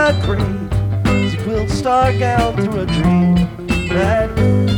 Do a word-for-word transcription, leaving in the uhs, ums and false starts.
a grave. She quilts star gown through a dream that